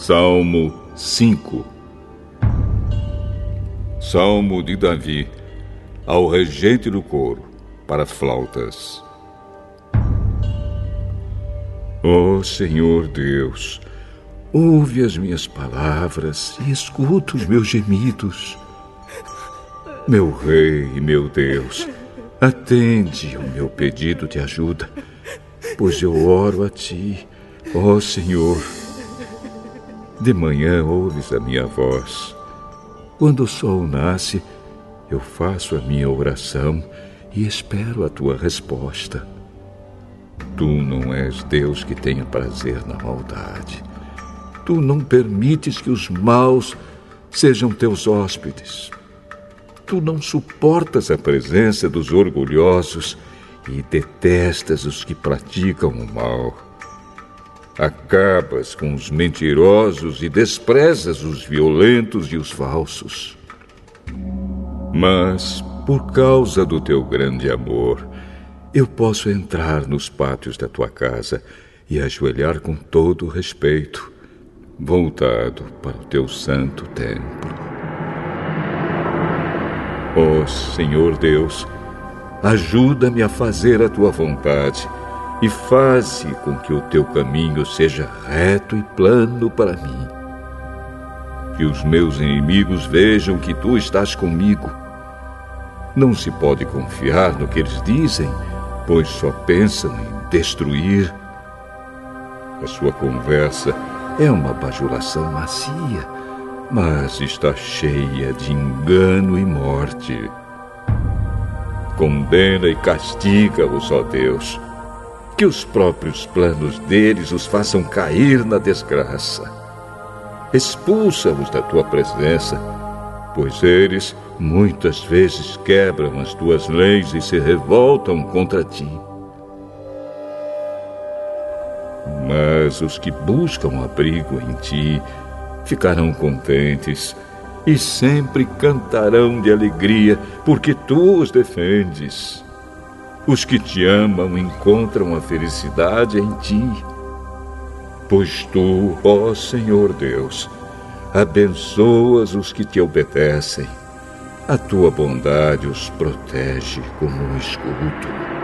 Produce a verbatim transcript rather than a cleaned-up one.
Salmo cinco. Salmo de Davi, ao regente do coro, para flautas. Ó Senhor Deus, ouve as minhas palavras e escuta os meus gemidos. Meu Rei e meu Deus, atende ao meu pedido de ajuda, pois eu oro a Ti, ó Senhor. De manhã ouves a minha voz. Quando o sol nasce, eu faço a minha oração e espero a Tua resposta. Tu não és Deus que tenha prazer na maldade. Tu não permites que os maus sejam Teus hóspedes. Tu não suportas a presença dos orgulhosos e detestas os que praticam o mal. Acabas com os mentirosos e desprezas os violentos e os falsos. Mas, por causa do Teu grande amor, eu posso entrar nos pátios da Tua casa e ajoelhar com todo respeito, voltado para o Teu santo templo. Ó Senhor Deus, ajuda-me a fazer a Tua vontade e faze com que o Teu caminho seja reto e plano para mim. Que os meus inimigos vejam que Tu estás comigo. Não se pode confiar no que eles dizem, pois só pensam em destruir. A sua conversa é uma bajulação macia, mas está cheia de engano e morte. Condena e castiga-os, ó Deus, que os próprios planos deles os façam cair na desgraça. Expulsa-os da Tua presença, pois eles muitas vezes quebram as Tuas leis e se revoltam contra Ti. Mas os que buscam abrigo em Ti ficarão contentes e sempre cantarão de alegria, porque Tu os defendes. Os que Te amam encontram a felicidade em Ti, pois Tu, ó Senhor Deus, abençoas os que Te obedecem. A Tua bondade os protege como um escudo.